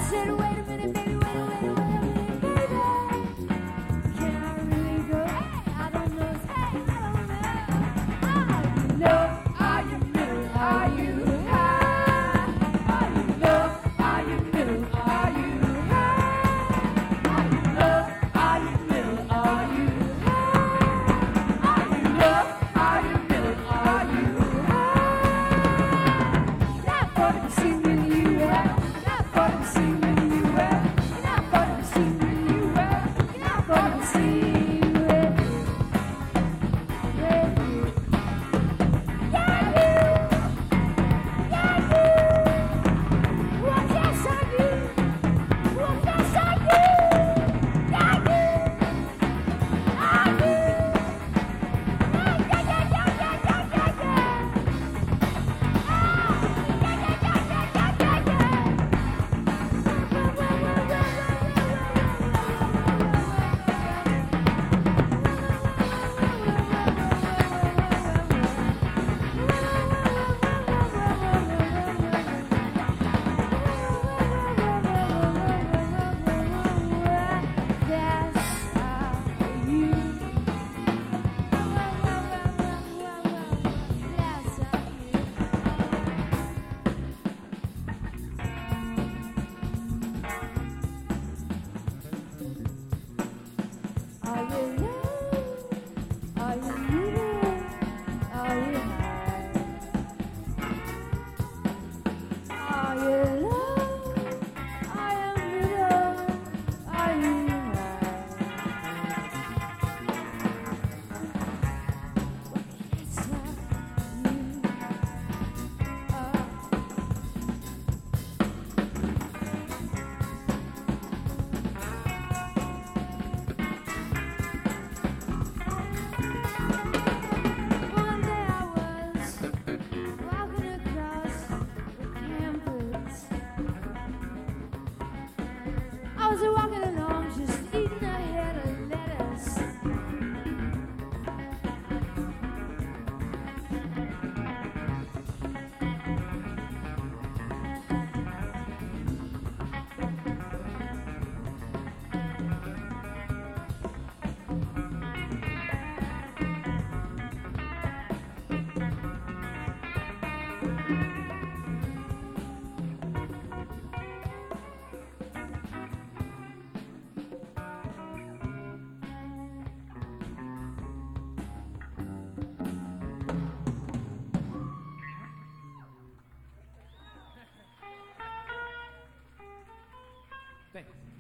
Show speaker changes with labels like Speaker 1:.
Speaker 1: said, wait a minute, baby, wait a minute, baby. Can I really go? Hey, I don't know. Hey, I don't know. Are you middle? Are you high? Are you low? Are you middle? Are you high? Are you low? Are you middle? Are you high? Are you low? Are you middle? Are you high? Not for to see with you, not for to see with you, not for to see with you, not for to see with you. Are you low? Are you middle? Are you high? Are you low? Are you middle? Are you One day I was walking across the campus. I was walking along, just eating a head of lettuce.
Speaker 2: Thanks.